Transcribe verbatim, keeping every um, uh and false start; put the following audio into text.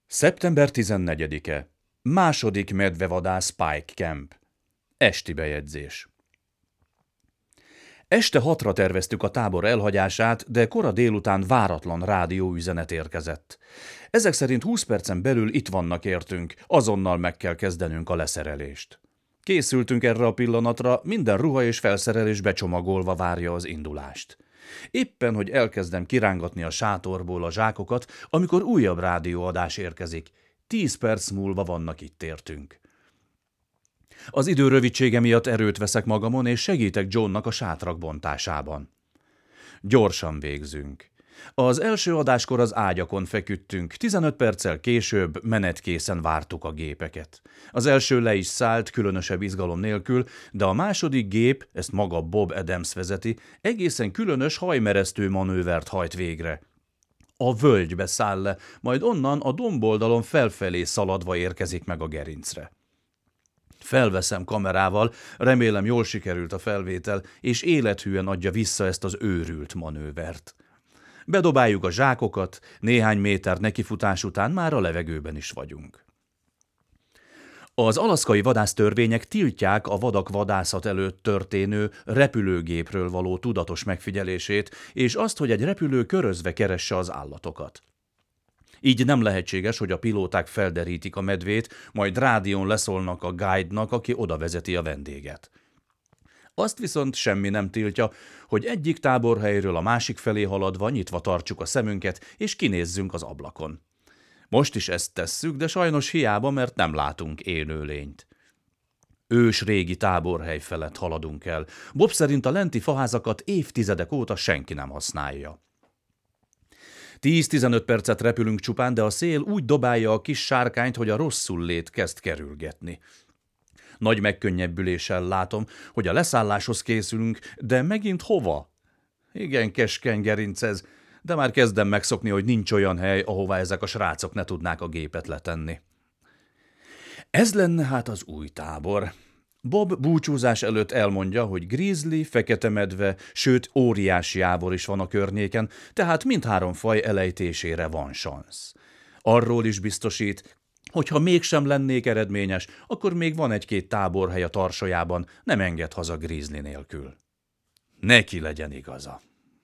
szeptember tizennegyedike. Második medvevadász Pike Camp. Esti bejegyzés. Este hatra terveztük a tábor elhagyását, de kora délután váratlan rádióüzenet érkezett. Ezek szerint húsz percen belül itt vannak értünk, azonnal meg kell kezdenünk a leszerelést. Készültünk erre a pillanatra, minden ruha és felszerelés becsomagolva várja az indulást. Éppen, hogy elkezdem kirángatni a sátorból a zsákokat, amikor újabb rádióadás érkezik. Tíz perc múlva vannak itt értünk. Az idő rövidsége miatt erőt veszek magamon, és segítek Johnnak a sátrak bontásában. Gyorsan végzünk. Az első adáskor az ágyakon feküdtünk, tizenöt perccel később menetkészen vártuk a gépeket. Az első le is szállt, különösebb izgalom nélkül, de a második gép, ezt maga Bob Adams vezeti, egészen különös hajmeresztő manővert hajt végre. A völgybe száll le, majd onnan a domboldalon felfelé szaladva érkezik meg a gerincre. Felveszem kamerával, remélem jól sikerült a felvétel, és élethűen adja vissza ezt az őrült manővert. Bedobáljuk a zsákokat, néhány méter nekifutás után már a levegőben is vagyunk. Az alaszkai vadásztörvények tiltják a vadak vadászat előtt történő repülőgépről való tudatos megfigyelését, és azt, hogy egy repülő körözve keresse az állatokat. Így nem lehetséges, hogy a pilóták felderítik a medvét, majd rádión leszólnak a guide-nak, aki oda vezeti a vendéget. Azt viszont semmi nem tiltja, hogy egyik táborhelyről a másik felé haladva nyitva tartsuk a szemünket, és kinézzünk az ablakon. Most is ezt tesszük, de sajnos hiába, mert nem látunk élőlényt. Ős régi táborhely felett haladunk el. Bob szerint a lenti faházakat évtizedek óta senki nem használja. tíz-tizenöt percet repülünk csupán, de a szél úgy dobálja a kis sárkányt, hogy a rosszul lét kezd kerülgetni. Nagy megkönnyebbüléssel látom, hogy a leszálláshoz készülünk, de megint hova? Igen, keskeny gerinc ez, de már kezdem megszokni, hogy nincs olyan hely, ahová ezek a srácok ne tudnák a gépet letenni. Ez lenne hát az új tábor. Bob búcsúzás előtt elmondja, hogy grizzly, fekete medve, sőt óriási jávor is van a környéken, tehát mindhárom faj elejtésére van szansz. Arról is biztosít, hogy ha mégsem lennék eredményes, akkor még van egy-két táborhely a tarsajában, nem enged haza grizzly nélkül. Neki legyen igaza.